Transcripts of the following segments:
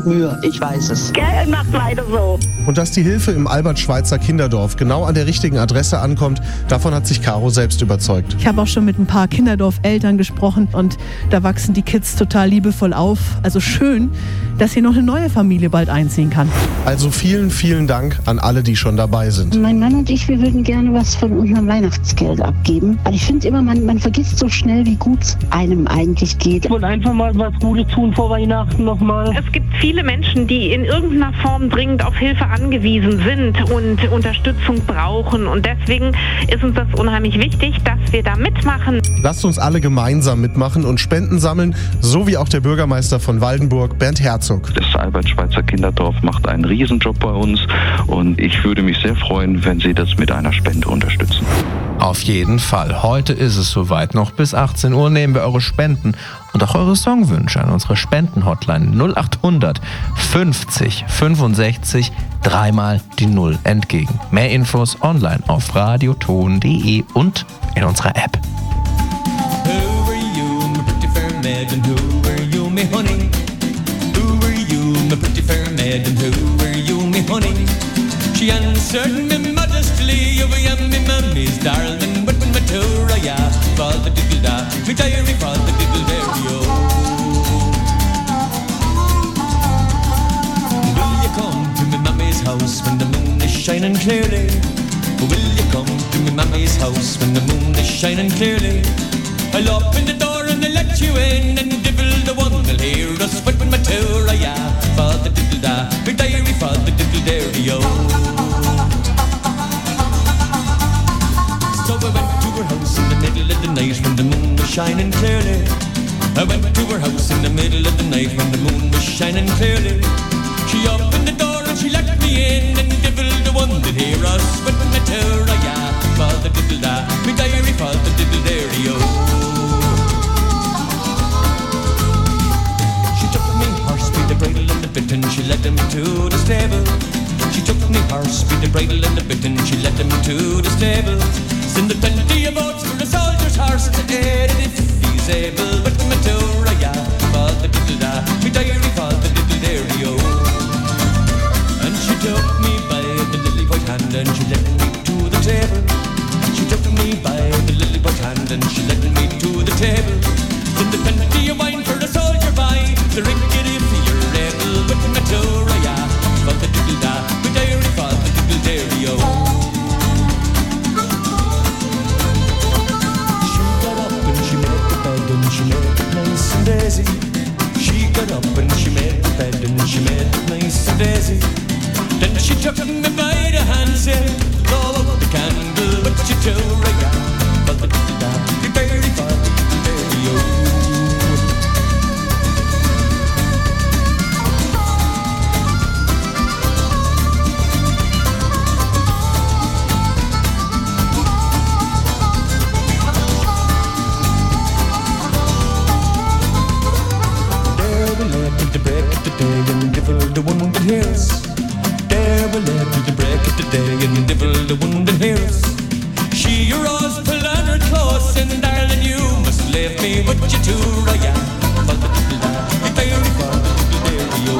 gibt Mühe, ich weiß es. Gell, macht weiter so. Und dass die Hilfe im Albert-Schweitzer Kinderdorf genau an der richtigen Adresse ankommt, davon hat sich Caro selbst überzeugt. Ich habe auch schon mit ein paar Kinderdorf-Eltern gesprochen und da wachsen die Kids total liebevoll auf. Also schön, dass hier noch eine neue Familie bald einziehen kann. Also vielen, vielen Dank an alle, die schon dabei sind. Mein Mann und ich, wir würden gerne was von unserem Weihnachtsgeld abgeben. Aber ich finde immer, man vergisst so schnell, wie gut es einem eigentlich geht. Ich wollte einfach mal was Gutes tun vor Weihnachten nochmal. Es gibt viele Menschen, die in irgendeiner Form dringend auf Hilfe angewiesen sind und Unterstützung brauchen. Und deswegen ist uns das unheimlich wichtig, dass wir da mitmachen. Lasst uns alle gemeinsam mitmachen und Spenden sammeln, so wie auch der Bürgermeister von Waldenburg, Bernd Herzog. Das Albert-Schweitzer Kinderdorf macht einen Riesenjob bei uns und ich würde mich sehr freuen, wenn Sie das mit einer Spende unterstützen. Auf jeden Fall. Heute ist es soweit. Noch bis 18 Uhr nehmen wir eure Spenden und auch eure Songwünsche an unsere Spenden-Hotline 0800 50 65 dreimal die 0 entgegen. Mehr Infos online auf radioton.de und in unserer App. Who are you, my pretty fair maiden? Who are you, me honey? Who are you, my pretty fair maiden? Who are you, me honey? She answered me modestly, oh, I am me mummy's darling, but when my tour, yeah, father diddle da, me diary, father diddle there, yo. Will you come to me mummy's house when the moon is shining clearly? Will you come to me mummy's house when the moon is shining clearly? I'll open the door and I'll let you in, and divil the one will hear us, but when my tour, yeah, father diddle da, me diary, father diddle there, yo. So I went to her house in the middle of the night when the moon was shining clearly. I went to her house in the middle of the night when the moon was shining clearly. She opened the door and she let me in, and divil the one that hear us, but when my tour, yeah, father diddle da, me diary, father diddle there, yo. She took me horse by the bridle and the bit, and she led him to the stable. She took me horse by the bridle and the bit, and she led him to the stable. Send the plenty of oats for a soldier's horse to aid it if he's able. But my tour, yeah, father diddle da, me diary, father diddle there, yo. And she took me by the lily white hand and she led me to the table. She took me by the lily white hand and she led me to the table. Send the plenty of wine for a soldier by, the ricket if you're able. But my tour, yeah, father diddle da, me diary, father diddle there, yo. She made it nice and daisy. She got up and she made the bed and she made it nice and daisy. Then she took me by the hand, said, blow out the candle, but you too, yeah, father diddle da, the berry, father diddle yo. The one that hears, there will live to the break of the day, and divil the one that hears. She rose, pulled on her clothes, and darling, you must leave me with you too, yeah. Father diddle da, the berry, father diddle there, yo.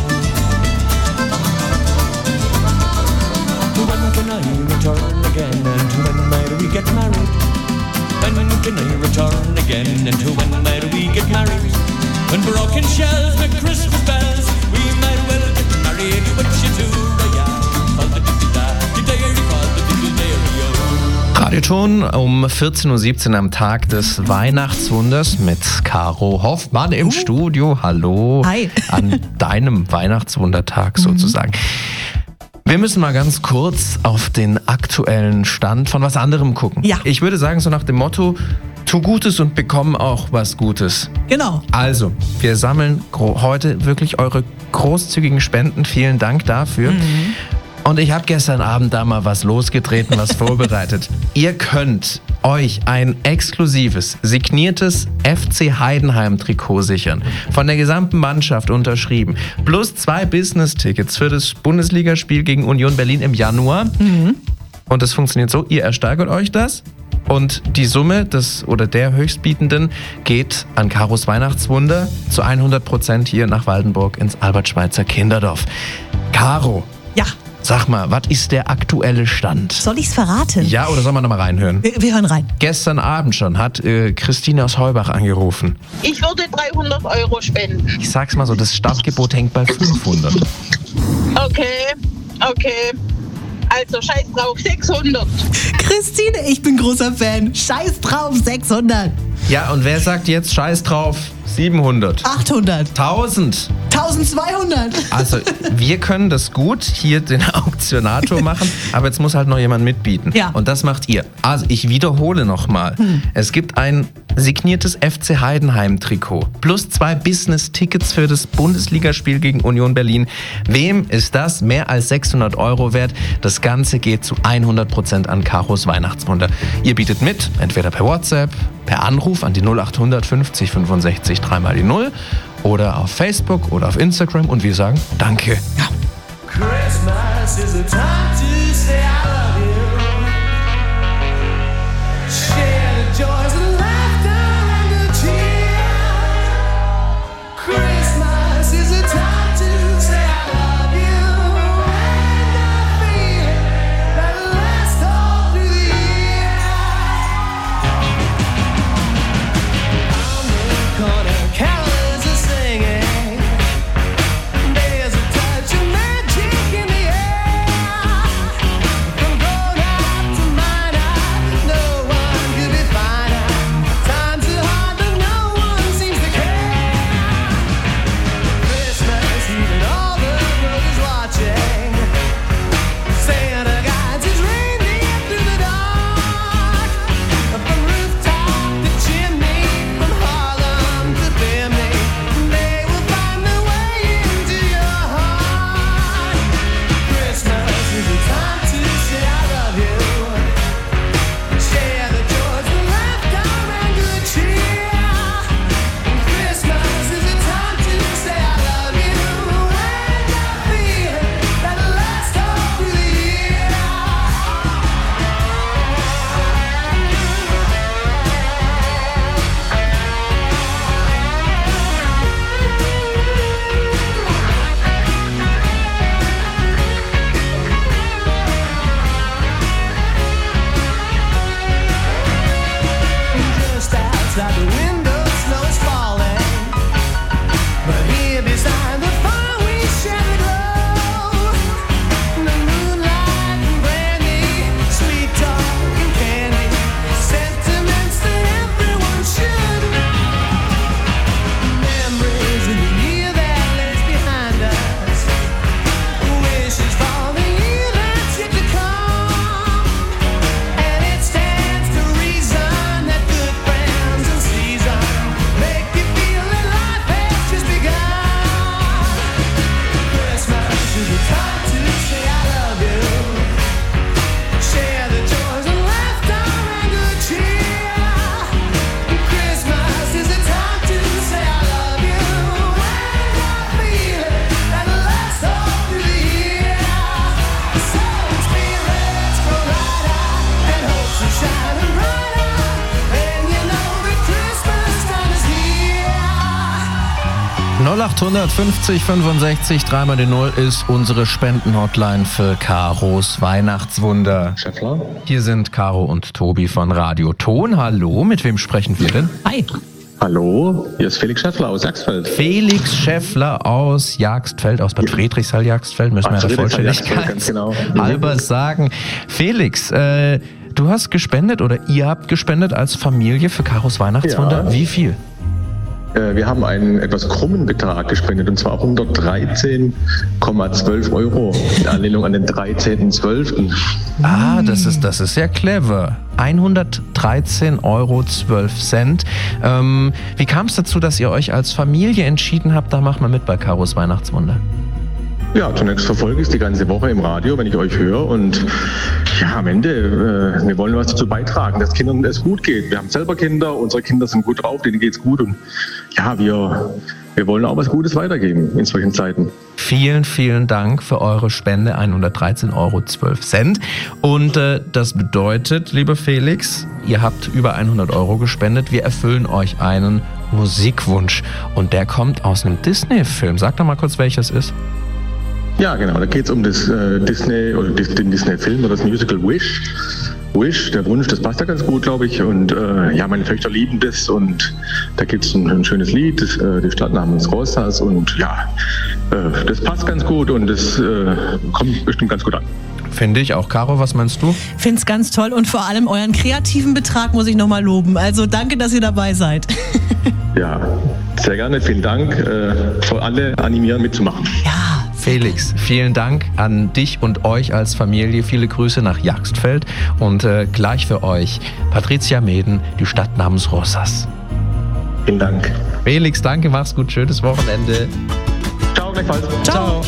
When can I return again, and to when might we get married? When can I return again, and to when might we get married? When broken shells make Christmas bells, we might well get married, but you too, yeah. Father diddle da, the dairy, father diddle dairy, yo. Radioton um 14.17 Uhr am Tag des Weihnachtswunders mit Caro Hoffmann im Studio. Hallo. Hi. An deinem Weihnachtswundertag sozusagen. Wir müssen mal ganz kurz auf den aktuellen Stand von was anderem gucken. Ja. Ich würde sagen, so nach dem Motto, tu Gutes und bekomm auch was Gutes. Genau. Also, wir sammeln heute wirklich eure großzügigen Spenden. Vielen Dank dafür. Und ich habe gestern Abend da mal was losgetreten, was vorbereitet. Ihr könnt euch ein exklusives, signiertes FC Heidenheim-Trikot sichern. Von der gesamten Mannschaft unterschrieben. Plus 2 Business-Tickets für das Bundesligaspiel gegen Union Berlin im Januar. Und das funktioniert so, ihr ersteigert euch das Und die Summe der Höchstbietenden geht an Karos Weihnachtswunder zu 100% hier nach Waldenburg ins Albert-Schweitzer Kinderdorf. Caro. Ja. Sag mal, was ist der aktuelle Stand? Soll ich's verraten? Ja, oder sollen wir noch mal reinhören? Wir hören rein. Gestern Abend schon hat Christine aus Heubach angerufen. Ich würde 300 € spenden. Ich sag's mal so, das Startgebot hängt bei 500. Okay. Also scheiß drauf, 600. Christine, ich bin großer Fan. Scheiß drauf, 600. Ja, und wer sagt jetzt scheiß drauf? 700. 800. 1000. 1200. Also, wir können das gut hier den Auktionator machen, aber jetzt muss halt noch jemand mitbieten. Ja. Und das macht ihr. Also, ich wiederhole nochmal. Es gibt ein signiertes FC Heidenheim-Trikot plus 2 Business-Tickets für das Bundesligaspiel gegen Union Berlin. Wem ist das mehr als 600 € wert? Das Ganze geht zu 100% an Karos Weihnachtswunder. Ihr bietet mit, entweder per WhatsApp, per Anruf an die 0800 50 65 3 die 0 oder auf Facebook oder auf Instagram und wir sagen Danke. Ja. Christmas is a time to say I love you. Share the joys of laughter and the cheer. Christmas is a time to say I love you. And I feel it that lasts all through the year. On the corner, carolers are singing. There's a touch of magic in the air. From grown up to minor, no one could be finer. Times are hard, but no one seems to care. Christmas Eve and all the world is watching. Santa guides his reindeer through the dark. From rooftop to chimney, from Harlem to Bimini, they will find their way into your heart. Christmas is a time to say I love you. Share the joys of laughter and good cheer. Christmas is a time to say I love you. And I feel it that lasts all through the year. Just outside the window, snow is falling. But here beside the fire, we share the glow. The moonlight and brandy, sweet talk and candy, sentiments that everyone should know. Memories of the year that lays behind us, wishes for the year that's yet to come. And it stands to reason that good friends and season make you feel that life has just begun. Christmas is a time to say I love you. Share the joys of laughter and good cheer. Christmas is a time to say I love you. And I feel it that lasts all through the year. So spirits grow lighter and hopes are shining brighter. And you know that Christmas time is here. 0800 50 65 3 die 0 ist unsere Spendenhotline für Karos Weihnachtswunder. Schäffler? Hier sind Caro und Tobi von Radio Ton. Hallo, mit wem sprechen wir denn? Hi. Hallo, hier ist Felix Schäffler aus Jagsfeld. Felix Schäffler aus Jagstfeld, aus Bad Friedrichshall-Jagstfeld, müssen wir der Vollständigkeit genau. halber sagen. Felix, du hast gespendet oder ihr habt gespendet als Familie für Karos Weihnachtswunder. Ja. Wie viel? Wir haben einen etwas krummen Betrag gespendet, und zwar 113,12 € in Anlehnung an den 13.12. Ah, das ist ja clever. 113,12 €. Wie kam es dazu, dass ihr euch als Familie entschieden habt, da machen wir mit bei Karos Weihnachtswunder? Ja, zunächst verfolge ich es die ganze Woche im Radio, wenn ich euch höre, und ja, am Ende, wir wollen was dazu beitragen, dass Kindern es gut geht. Wir haben selber Kinder, unsere Kinder sind gut drauf, denen geht's gut, und ja, wir wir wollen auch was Gutes weitergeben in solchen Zeiten. Vielen, vielen Dank für eure Spende, 113,12 €. Und das bedeutet, lieber Felix, ihr habt über 100 € gespendet. Wir erfüllen euch einen Musikwunsch. Und der kommt aus einem Disney-Film. Sag doch mal kurz, welches ist. Ja, genau. Da geht es um das Disney oder den Disney-Film oder das Musical Wish. Wish, der Wunsch, das passt ja ganz gut, glaube ich. Und meine Töchter lieben das. Und da gibt es ein schönes Lied, die Stadt namens Rosas. Und das passt ganz gut und das kommt bestimmt ganz gut an. Finde ich auch. Caro, was meinst du? Find's ganz toll und vor allem euren kreativen Betrag muss ich nochmal loben. Also danke, dass ihr dabei seid. Ja, sehr gerne. Vielen Dank. Für alle animieren mitzumachen. Ja. Felix, vielen Dank an dich und euch als Familie. Viele Grüße nach Jagstfeld und gleich für euch Patricia Meden, die Stadt namens Rosas. Vielen Dank. Felix, danke, mach's gut, schönes Wochenende. Ciao, gleichfalls. Ciao.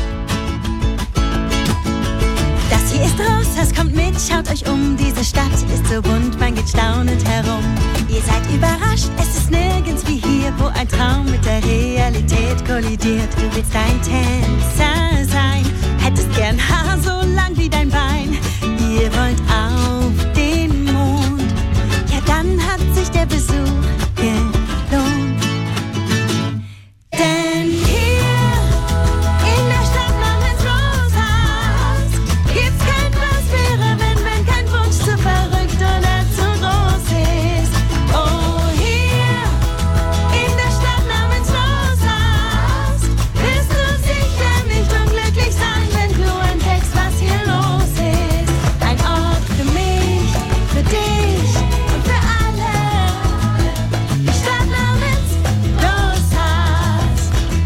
Das hier ist Rosas, kommt mit, schaut euch um. Diese Stadt ist so bunt, man geht staunend herum. Ihr seid überrascht, es ist nirgends wie hier, wo ein Traum mit der Realität kollidiert. Du willst ein Tänzer sein, hättest gern Haar so lang wie dein Bein. Ihr wollt auf den Mond, ja dann hat sich der Besuch gelohnt. Denn hier in der Stadt namens Rosas gibt's kein was wäre, wenn kein Wunsch zu verrückt oder zu groß ist. Oh, hier in der Stadt namens Rosas wirst du sicher nicht unglücklich sein, wenn du entdeckst, was hier los ist. Ein Ort für mich, für dich und für alle. Die Stadt namens Rosas.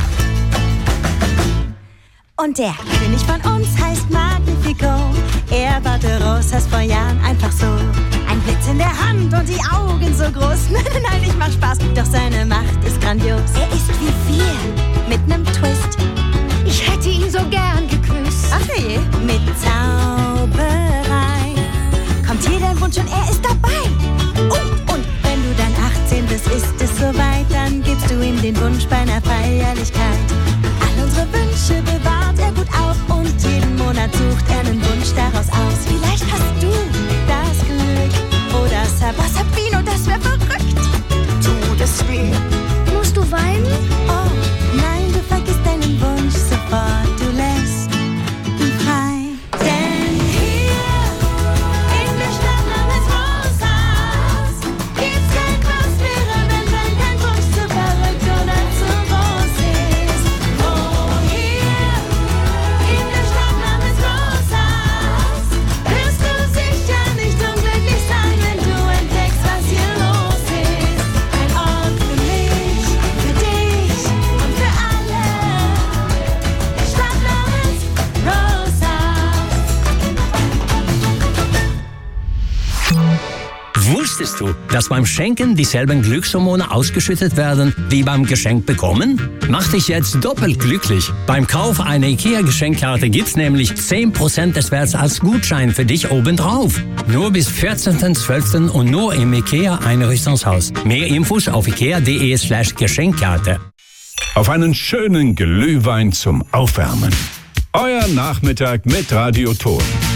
Und der König von uns heißt Magnifico. Er baute Rosas vor Jahren einfach so. Ein Blitz in der Hand und die Augen so groß. Nein, ich mach Spaß, doch seine Macht ist grandios. Er ist wie wir, mit nem Twist. Ich hätte ihn so gern geküsst. Ach je. Mit Zauberei kommt hier dein Wunsch und er ist dabei. Und wenn du dann 18 bist, ist es soweit. Dann gibst du ihm den Wunsch bei einer Feierlichkeit. All unsere Wünsche bewahrt er gut auf und jeden Monat sucht er einen Wunsch daraus aus. Vielleicht hast du das Glück oder Sabino, das wär verrückt. Tu das weh. Musst du weinen? Oh, nein, du vergisst deinen Wunsch sofort. Du lässt ihn frei. Denn hier in der Stadt namens Rosas gibt's kein was wäre, wenn kein Wunsch zu verrückt oder zu groß ist. Oh, hier in der Stadt namens Rosas wirst du sicher nicht unglücklich sein, wenn du entdeckst, was hier los ist. Ein Ort für mich, für dich und für alle. Die Stadt namens Rosas. Wusstest du, dass beim Schenken dieselben Glückshormone ausgeschüttet werden wie beim Geschenk bekommen? Mach dich jetzt doppelt glücklich. Beim Kauf einer IKEA-Geschenkkarte gibt's nämlich 10% des Werts als Gutschein für dich obendrauf. Nur bis 14.12. und nur im IKEA-Einrichtungshaus. Mehr Infos auf ikea.de/Geschenkkarte. Auf einen schönen Glühwein zum Aufwärmen. Euer Nachmittag mit Radio Ton.